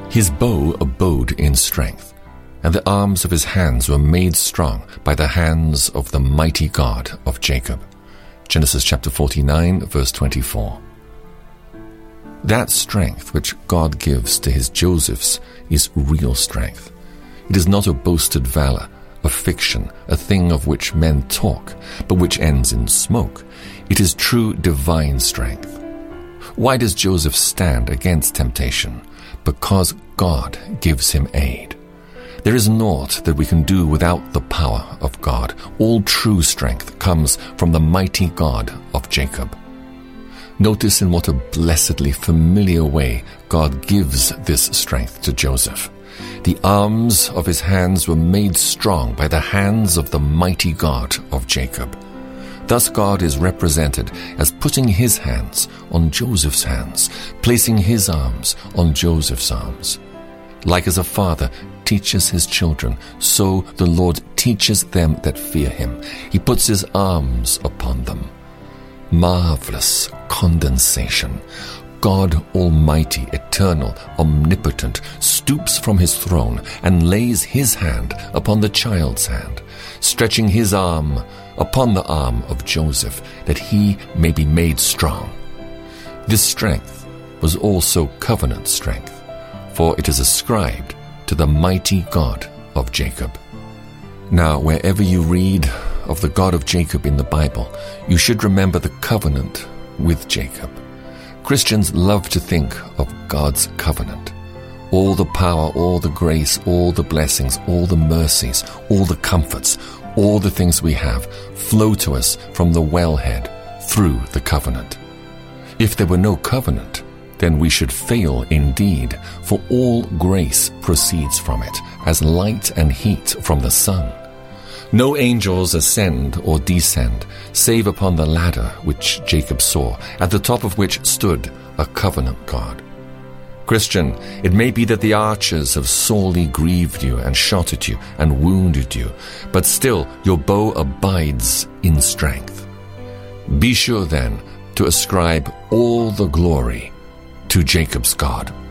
His bow abode in strength, and the arms of his hands were made strong by the hands of the mighty God of Jacob. Genesis chapter 49, verse 24. That strength which God gives to his Josephs is real strength. It is not a boasted valor, a fiction, a thing of which men talk, but which ends in smoke. It is true divine strength. Why does Joseph stand against temptation? Because God gives him aid. There is naught that we can do without the power of God. All true strength comes from the mighty God of Jacob. Notice in what a blessedly familiar way God gives this strength to Joseph. The arms of his hands were made strong by the hands of the mighty God of Jacob. Thus God is represented as putting his hands on Joseph's hands, placing his arms on Joseph's arms. Like as a father teaches his children, so the Lord teaches them that fear him. He puts his arms upon them. Marvelous condensation. God Almighty, eternal, omnipotent, stoops from his throne and lays his hand upon the child's hand, stretching his arm upon the arm of Joseph, that he may be made strong. This strength was also covenant strength, for it is ascribed to the mighty God of Jacob. Now, wherever you read of the God of Jacob in the Bible, you should remember the covenant with Jacob. Christians love to think of God's covenant. All the power, all the grace, all the blessings, all the mercies, all the comforts, all the things we have flow to us from the wellhead through the covenant. If there were no covenant, then we should fail indeed, for all grace proceeds from it, as light and heat from the sun. No angels ascend or descend, save upon the ladder which Jacob saw, at the top of which stood a covenant God. Christian, it may be that the archers have sorely grieved you and shot at you and wounded you, but still your bow abides in strength. Be sure then to ascribe all the glory to Jacob's God.